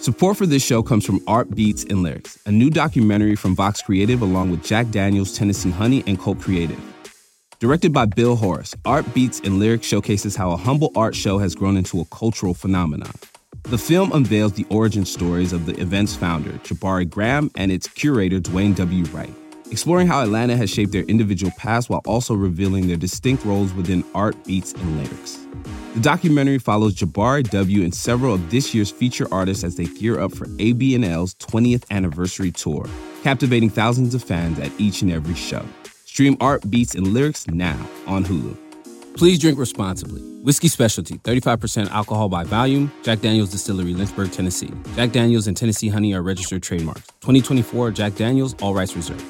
Support for this show comes from Art Beats and Lyrics, a new documentary from Vox Creative along with Jack Daniels, Tennessee Honey, and Colt Creative. Directed by Bill Horace, Art Beats and Lyrics showcases how a humble art show has grown into a cultural phenomenon. The film unveils the origin stories of the event's founder, Jabari Graham, and its curator, Dwayne W. Wright, exploring how Atlanta has shaped their individual paths while also revealing their distinct roles within Art Beats and Lyrics. The documentary follows Jabari W. and several of this year's feature artists as they gear up for ABNL's 20th anniversary tour, captivating thousands of fans at each and every show. Stream Art Beats and Lyrics now on Hulu. Please drink responsibly. Whiskey Specialty, 35% alcohol by volume. Jack Daniels Distillery, Lynchburg, Tennessee. Jack Daniels and Tennessee Honey are registered trademarks. 2024 Jack Daniels, all rights reserved.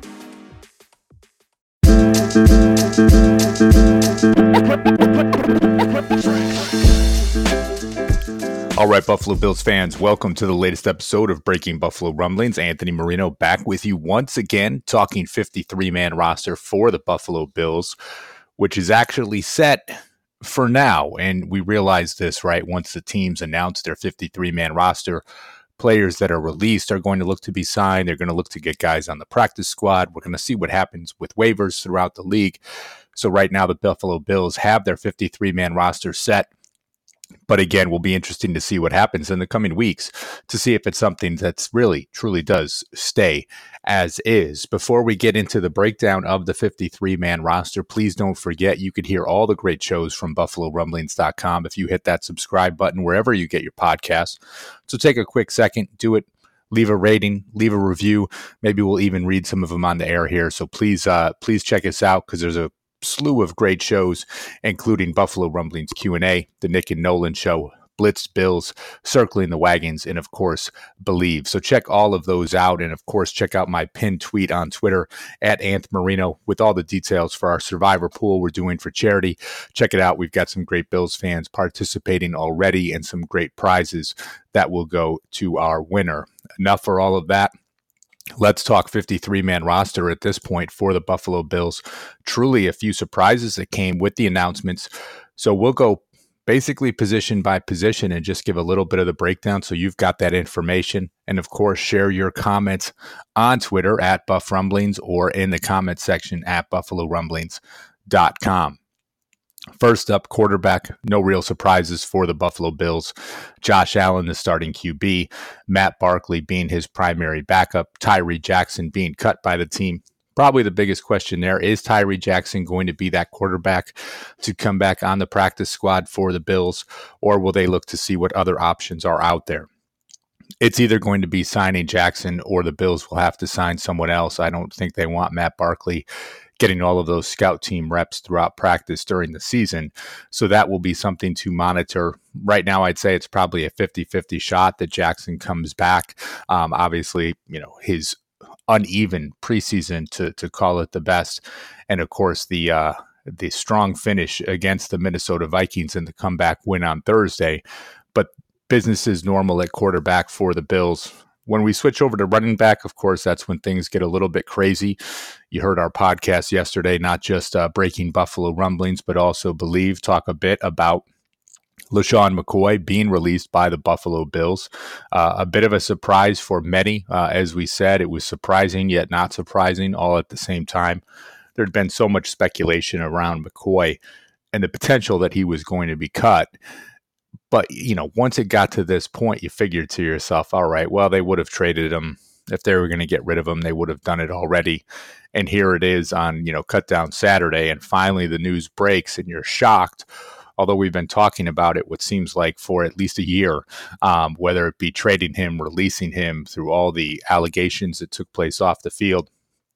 All right, Buffalo Bills fans, welcome to the latest episode of Breaking Buffalo Rumblings. Anthony Marino back with you once again, talking 53-man roster for the Buffalo Bills, which is actually set for now. And we realize this, right? Once the teams announce their 53-man roster, players that are released are going to look to be signed. They're going to look to get guys on the practice squad. We're going to see what happens with waivers throughout the league. So right now, the Buffalo Bills have their 53-man roster set. But again, will be interesting to see what happens in the coming weeks to see if it's something that's really, truly does stay as is. Before we get into the breakdown of the 53-man roster, please don't forget you could hear all the great shows from BuffaloRumblings.com if you hit that subscribe button wherever you get your podcasts. So take a quick second, do it. Leave a rating, leave a review. Maybe we'll even read some of them on the air here. So please check us out because there's a slew of great shows, including Buffalo Rumblings Q&A, The Nick and Nolan Show, Blitz Bills, Circling the Wagons, and of course, Believe. So check all of those out. And of course, check out my pinned tweet on Twitter at Anth Marino with all the details for our Survivor pool we're doing for charity. Check it out. We've got some great Bills fans participating already and some great prizes that will go to our winner. Enough for all of that. Let's talk 53-man roster at this point for the Buffalo Bills. Truly a few surprises that came with the announcements. So we'll go basically position by position and just give a little bit of the breakdown so you've got that information. And of course, share your comments on Twitter at Buff Rumblings or in the comment section at BuffaloRumblings.com. First up, quarterback, no real surprises for the Buffalo Bills. Josh Allen, the starting QB, Matt Barkley being his primary backup, Tyree Jackson being cut by the team. Probably the biggest question there is Tyree Jackson going to be that quarterback to come back on the practice squad for the Bills, or will they look to see what other options are out there? It's either going to be signing Jackson or the Bills will have to sign someone else. I don't think they want Matt Barkley getting all of those scout team reps throughout practice during the season. So that will be something to monitor. Right now, I'd say it's probably a 50-50 shot that Jackson comes back. Obviously, his uneven preseason to call it the best. And of course, the strong finish against the Minnesota Vikings in the comeback win on Thursday. But business is normal at quarterback for the Bills. When we switch over to running back, of course, that's when things get a little bit crazy. You heard our podcast yesterday, not just Breaking Buffalo Rumblings, but also Believe, talk a bit about LeSean McCoy being released by the Buffalo Bills. A bit of a surprise for many. As we said, it was surprising yet not surprising all at the same time. There'd been so much speculation around McCoy and the potential that he was going to be cut. But, once it got to this point, you figured to yourself, all right, well, they would have traded him. If they were going to get rid of him, they would have done it already. And here it is on, Cut Down Saturday. And finally, the news breaks and you're shocked. Although we've been talking about it, what seems like for at least a year, whether it be trading him, releasing him through all the allegations that took place off the field.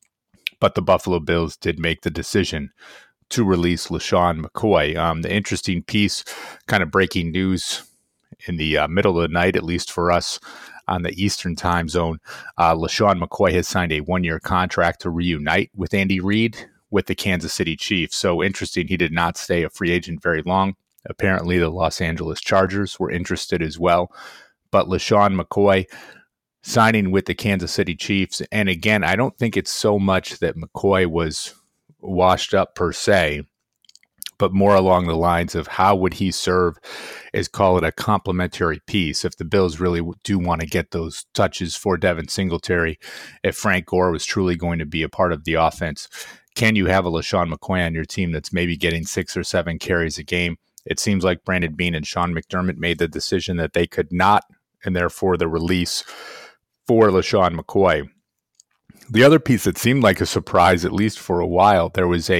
But the Buffalo Bills did make the decision to release LeSean McCoy. The interesting piece, kind of breaking news in the middle of the night, at least for us on the Eastern time zone, LeSean McCoy has signed a one-year contract to reunite with Andy Reid with the Kansas City Chiefs. So interesting, he did not stay a free agent very long. Apparently the Los Angeles Chargers were interested as well. But LeSean McCoy signing with the Kansas City Chiefs. And again, I don't think it's so much that McCoy was washed up per se, but more along the lines of how would he serve as, call it, a complementary piece if the Bills really do want to get those touches for Devin Singletary, if Frank Gore was truly going to be a part of the offense. Can you have a LeSean McCoy on your team that's maybe getting 6 or 7 carries a game? It seems like Brandon Beane and Sean McDermott made the decision that they could not, and therefore the release for LeSean McCoy. The other piece that seemed like a surprise, at least for a while, there was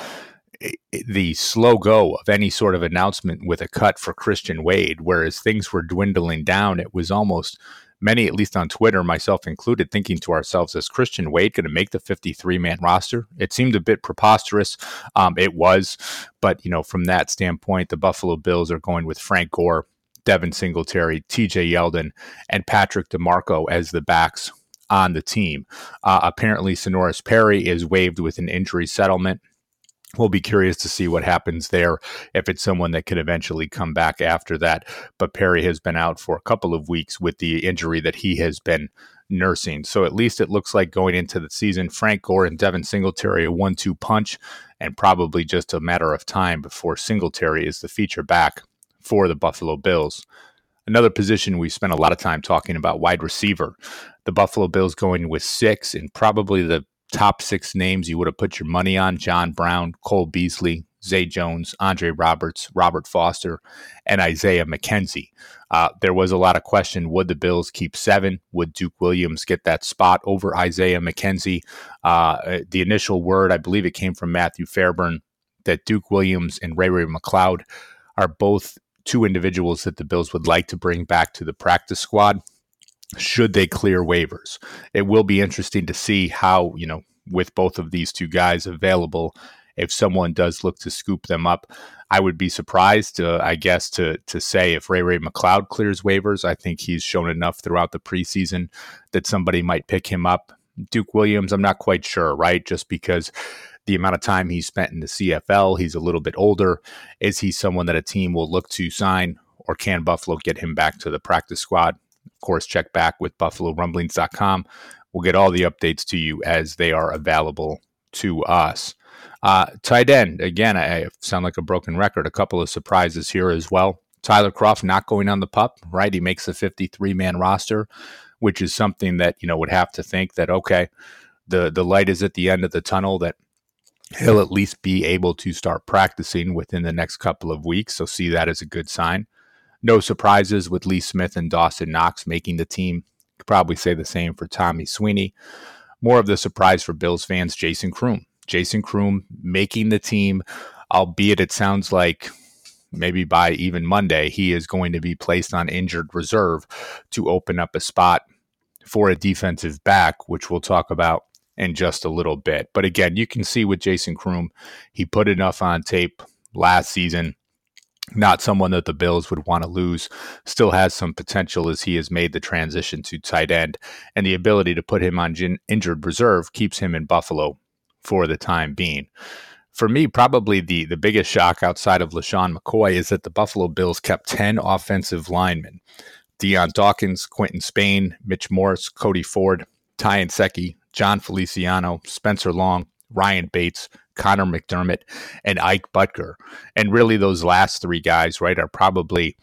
the slow go of any sort of announcement with a cut for Christian Wade, whereas things were dwindling down. It was almost many, at least on Twitter, myself included, thinking to ourselves, is Christian Wade going to make the 53-man roster? It seemed a bit preposterous. It was, but from that standpoint, the Buffalo Bills are going with Frank Gore, Devin Singletary, TJ Yeldon, and Patrick DeMarco as the backs on the team. Apparently, Sonoris Perry is waived with an injury settlement. We'll be curious to see what happens there, if it's someone that could eventually come back after that. But Perry has been out for a couple of weeks with the injury that he has been nursing. So at least it looks like going into the season, Frank Gore and Devin Singletary a 1-2 punch, and probably just a matter of time before Singletary is the feature back for the Buffalo Bills. Another position we spent a lot of time talking about, wide receiver. The Buffalo Bills going with 6, and probably the top 6 names you would have put your money on: John Brown, Cole Beasley, Zay Jones, Andre Roberts, Robert Foster, and Isaiah McKenzie. There was a lot of question, would the Bills keep 7? Would Duke Williams get that spot over Isaiah McKenzie? The initial word, I believe it came from Matthew Fairburn, that Duke Williams and Ray McCloud are both 2 individuals that the Bills would like to bring back to the practice squad should they clear waivers. It will be interesting to see how, with both of these 2 guys available, if someone does look to scoop them up. I would be surprised, to say if Ray McCloud clears waivers. I think he's shown enough throughout the preseason that somebody might pick him up. Duke Williams, I'm not quite sure, right? Just because the amount of time he spent in the CFL, he's a little bit older. Is he someone that a team will look to sign, or can Buffalo get him back to the practice squad? Of course, check back with BuffaloRumblings.com. We'll get all the updates to you as they are available to us. Tight end, again, I sound like a broken record. A couple of surprises here as well. Tyler Kroft not going on the PUP, right? He makes a 53-man roster, which is something that, would have to think that, okay, the light is at the end of the tunnel, that he'll at least be able to start practicing within the next couple of weeks. So see that as a good sign. No surprises with Lee Smith and Dawson Knox making the team. Could probably say the same for Tommy Sweeney. More of the surprise for Bills fans, Jason Kroom. Jason Kroom making the team, albeit it sounds like maybe by even Monday, he is going to be placed on injured reserve to open up a spot for a defensive back, which we'll talk about in just a little bit. But again, you can see with Jason Kroom, he put enough on tape last season. Not someone that the Bills would want to lose. Still has some potential as he has made the transition to tight end, and the ability to put him on injured reserve keeps him in Buffalo for the time being. For me, probably the biggest shock outside of LeSean McCoy is that the Buffalo Bills kept 10 offensive linemen. Deion Dawkins, Quentin Spain, Mitch Morse, Cody Ford, Ty Nsekhe, John Feliciano, Spencer Long, Ryan Bates, Connor McDermott, and Ike Butker. And really those last 3 guys, right, are probably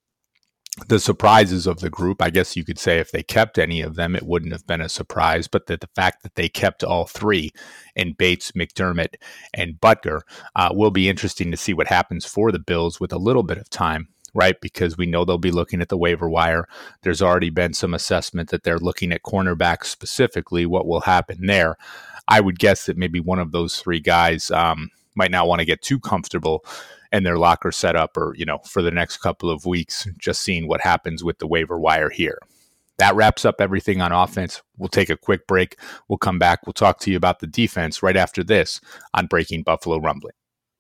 the surprises of the group. I guess you could say if they kept any of them, it wouldn't have been a surprise, but that the fact that they kept all 3 in Bates, McDermott, and Butker will be interesting to see what happens for the Bills with a little bit of time, right? Because we know they'll be looking at the waiver wire. There's already been some assessment that they're looking at cornerbacks specifically, what will happen there. I would guess that maybe one of those 3 guys might not want to get too comfortable in their locker setup, or, for the next couple of weeks, just seeing what happens with the waiver wire here. That wraps up everything on offense. We'll take a quick break. We'll come back. We'll talk to you about the defense right after this on Breaking Buffalo Rumbling.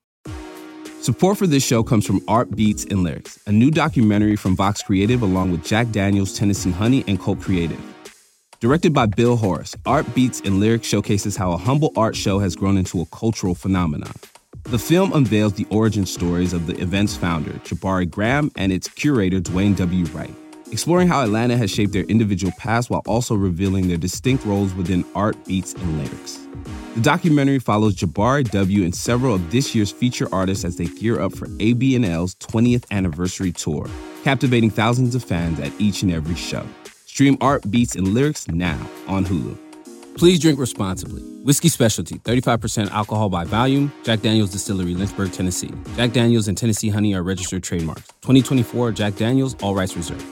Support for this show comes from Art Beats and Lyrics, a new documentary from Vox Creative along with Jack Daniels, Tennessee Honey, and Colt Creative. Directed by Bill Horace, Art Beats and Lyrics showcases how a humble art show has grown into a cultural phenomenon. The film unveils the origin stories of the event's founder, Jabari Graham, and its curator, Dwayne W. Wright, exploring how Atlanta has shaped their individual paths while also revealing their distinct roles within art, beats, and lyrics. The documentary follows Jabari W. and several of this year's feature artists as they gear up for ABNL's 20th anniversary tour, captivating thousands of fans at each and every show. Stream Art, Beats, and Lyrics now on Hulu. Please drink responsibly. Whiskey Specialty, 35% alcohol by volume. Jack Daniel's Distillery, Lynchburg, Tennessee. Jack Daniel's and Tennessee Honey are registered trademarks. 2024 Jack Daniel's, all rights reserved.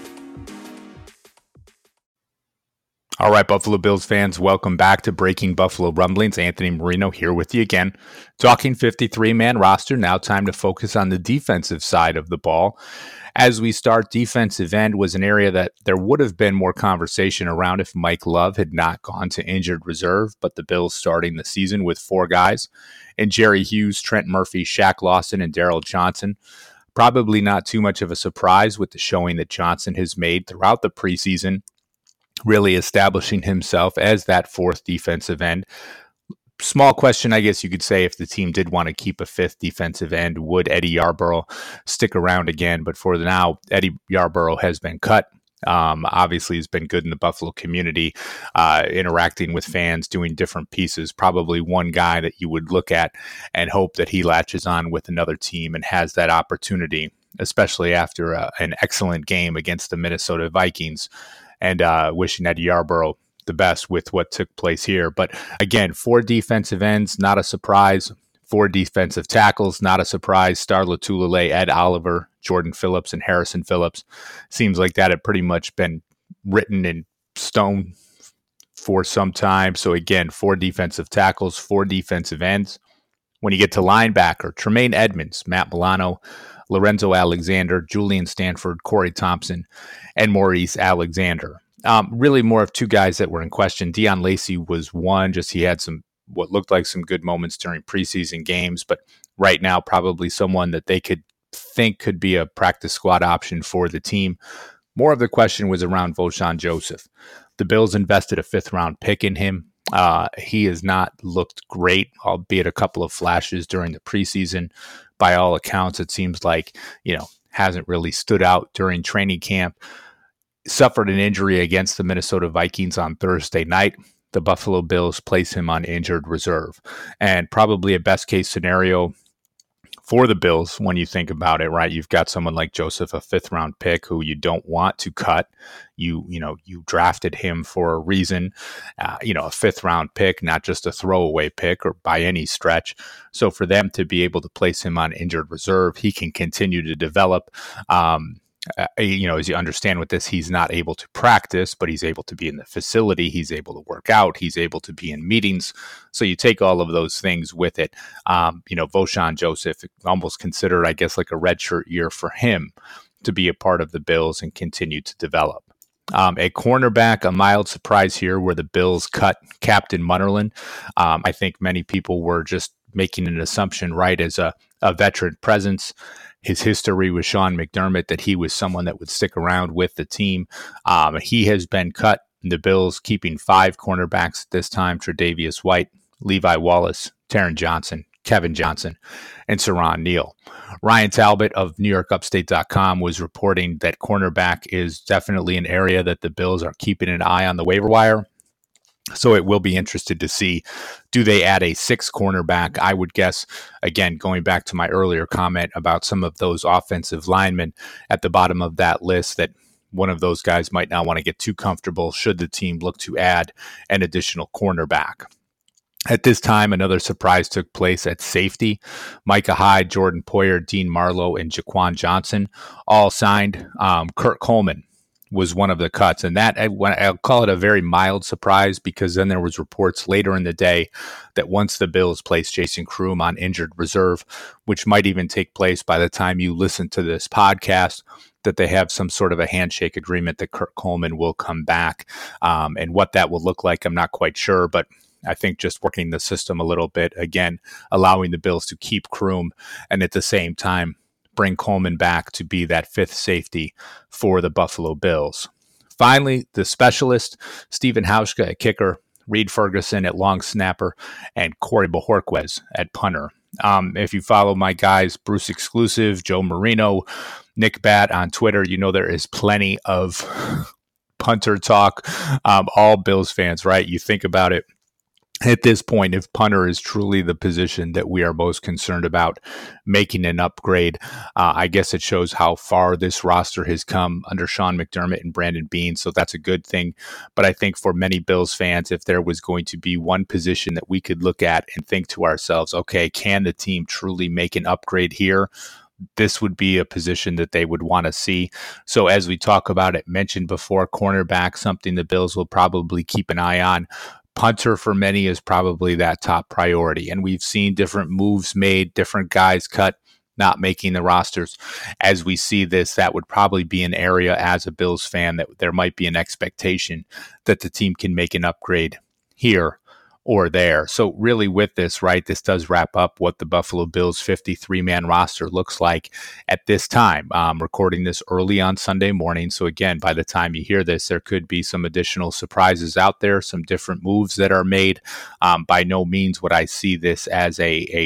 All right, Buffalo Bills fans, welcome back to Breaking Buffalo Rumblings. Anthony Marino here with you again. Talking 53-man roster, now time to focus on the defensive side of the ball. As we start, defensive end was an area that there would have been more conversation around if Mike Love had not gone to injured reserve, but the Bills starting the season with four guys, and Jerry Hughes, Trent Murphy, Shaq Lawson, and Daryl Johnson. Probably not too much of a surprise with the showing that Johnson has made throughout the preseason, really establishing himself as that fourth defensive end. Small question, I guess you could say, if the team did want to keep a fifth defensive end, would Eddie Yarborough stick around again? But for now, Eddie Yarborough has been cut. Obviously, has been good in the Buffalo community, interacting with fans, doing different pieces. Probably one guy that you would look at and hope that he latches on with another team and has that opportunity, especially after an excellent game against the Minnesota Vikings. And wishing Eddie Yarborough the best with what took place here. But again, four defensive ends, not a surprise. Four defensive tackles, not a surprise. Star Lotulelei, Ed Oliver, Jordan Phillips, and Harrison Phillips. Seems like that had pretty much been written in stone for some time. So again, four defensive tackles, four defensive ends. When you get to linebacker, Tremaine Edmonds, Matt Milano, Lorenzo Alexander, Julian Stanford, Corey Thompson, and Maurice Alexander. Really more of two guys that were in question. Deion Lacey was one, just he had what looked like some good moments during preseason games, but right now probably someone that they could think could be a practice squad option for the team. More of the question was around Vosean Joseph. The Bills invested a fifth-round pick in him. He has not looked great, albeit a couple of flashes during the preseason. By all accounts, it seems like, hasn't really stood out during training camp. Suffered an injury against the Minnesota Vikings on Thursday night. The Buffalo Bills place him on injured reserve. And probably a best case scenario for the Bills when you think about it, right? You've got someone like Joseph, a fifth round pick who you don't want to cut. You drafted him for a reason, a fifth round pick, not just a throwaway pick or by any stretch. So for them to be able to place him on injured reserve, he can continue to develop. As you understand with this, he's not able to practice, but he's able to be in the facility. He's able to work out. He's able to be in meetings. So you take all of those things with it. Vosean Joseph, almost considered, I guess, like a redshirt year for him to be a part of the Bills and continue to develop. A cornerback, a mild surprise here where the Bills cut Captain Munnerlyn. I think many people were just making an assumption, right, as a veteran presence. His history with Sean McDermott, that he was someone that would stick around with the team. He has been cut. The Bills keeping five cornerbacks at this time: Tre'Davious White, Levi Wallace, Taron Johnson, Kevin Johnson, and Siran Neal. Ryan Talbot of NewYorkUpstate.com was reporting that cornerback is definitely an area that the Bills are keeping an eye on the waiver wire. So it will be interested to see, do they add a sixth cornerback? I would guess, again, going back to my earlier comment about some of those offensive linemen at the bottom of that list, that one of those guys might not want to get too comfortable should the team look to add an additional cornerback. At this time, another surprise took place at safety. Micah Hyde, Jordan Poyer, Dean Marlowe, and Jaquan Johnson all signed. Kurt Coleman was one of the cuts, and that I'll call it a very mild surprise, because then there was reports later in the day that once the Bills placed Jason Kroom on injured reserve, which might even take place by the time you listen to this podcast, that they have some sort of a handshake agreement that Kurt Coleman will come back. And what that will look like, I'm not quite sure, but I think just working the system a little bit, again, allowing the Bills to keep Kroom and at the same time bring Coleman back to be that fifth safety for the Buffalo Bills. Finally, the specialist, Stephen Hauschka at kicker, Reed Ferguson at long snapper, and Corey Bojorquez at punter. If you follow my guys, Bruce Exclusive, Joe Marino, Nick Bat on Twitter, there is plenty of punter talk. All Bills fans, right? You think about it. at this point, if punter is truly the position that we are most concerned about making an upgrade, I guess it shows how far this roster has come under Sean McDermott and Brandon Beane. So that's a good thing. But I think for many Bills fans, if there was going to be one position that we could look at and think to ourselves, okay, can the team truly make an upgrade here? This would be a position that they would want to see. So as we talk about it, mentioned before, cornerback, something the Bills will probably keep an eye on. Punter for many is probably that top priority. And we've seen different moves made, different guys cut, not making the rosters. As we see this, that would probably be an area as a Bills fan that there might be an expectation that the team can make an upgrade here or there. So really with this, right, this does wrap up what the Buffalo Bills 53-man roster looks like at this time. Recording this early on Sunday morning. So again, by the time you hear this, there could be some additional surprises out there, some different moves that are made. By no means would I see this as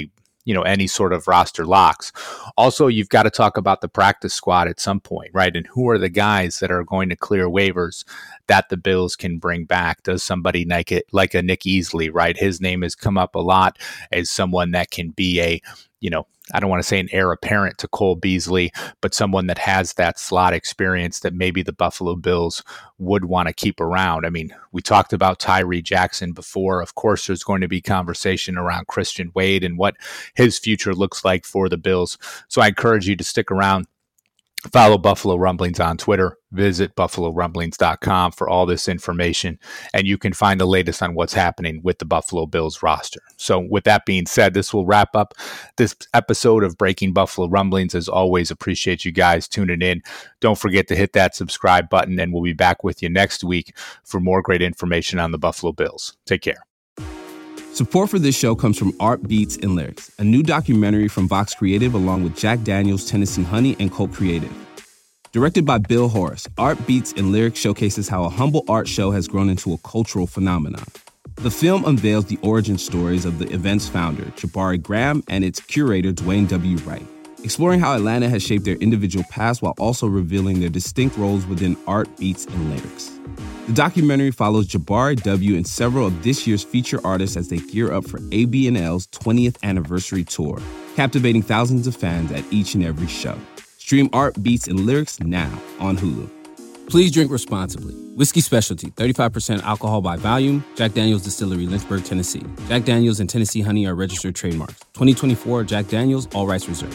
any sort of roster locks. Also, you've got to talk about the practice squad at some point, right? And who are the guys that are going to clear waivers that the Bills can bring back? Does somebody like a Nick Easley, right? His name has come up a lot as someone that can be I don't want to say an heir apparent to Cole Beasley, but someone that has that slot experience that maybe the Buffalo Bills would want to keep around. I mean, we talked about Tyree Jackson before. Of course, there's going to be conversation around Christian Wade and what his future looks like for the Bills. So I encourage you to stick around. Follow Buffalo Rumblings on Twitter. Visit BuffaloRumblings.com for all this information, and you can find the latest on what's happening with the Buffalo Bills roster. So with that being said, this will wrap up this episode of Breaking Buffalo Rumblings. As always, appreciate you guys tuning in. Don't forget to hit that subscribe button, and we'll be back with you next week for more great information on the Buffalo Bills. Take care. Support for this show comes from Art Beats and Lyrics, a new documentary from Vox Creative along with Jack Daniels, Tennessee Honey, and Colt Creative. Directed by Bill Horace, Art Beats and Lyrics showcases how a humble art show has grown into a cultural phenomenon. The film unveils the origin stories of the event's founder, Jabari Graham, and its curator, Dwayne W. Wright, exploring how Atlanta has shaped their individual paths while also revealing their distinct roles within Art Beats and Lyrics. The documentary follows Jabari W. and several of this year's feature artists as they gear up for AB&L's 20th anniversary tour, captivating thousands of fans at each and every show. Stream Art Beats and Lyrics now on Hulu. Please drink responsibly. Whiskey Specialty, 35% alcohol by volume. Jack Daniel's Distillery, Lynchburg, Tennessee. Jack Daniel's and Tennessee Honey are registered trademarks. 2024 Jack Daniel's, all rights reserved.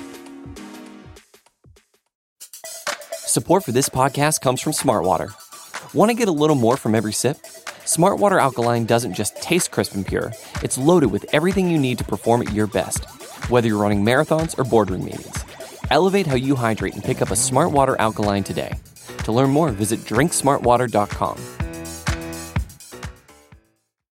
Support for this podcast comes from Smartwater. Want to get a little more from every sip? Smartwater Alkaline doesn't just taste crisp and pure. It's loaded with everything you need to perform at your best, whether you're running marathons or boardroom meetings. Elevate how you hydrate and pick up a Smartwater Alkaline today. To learn more, visit drinksmartwater.com.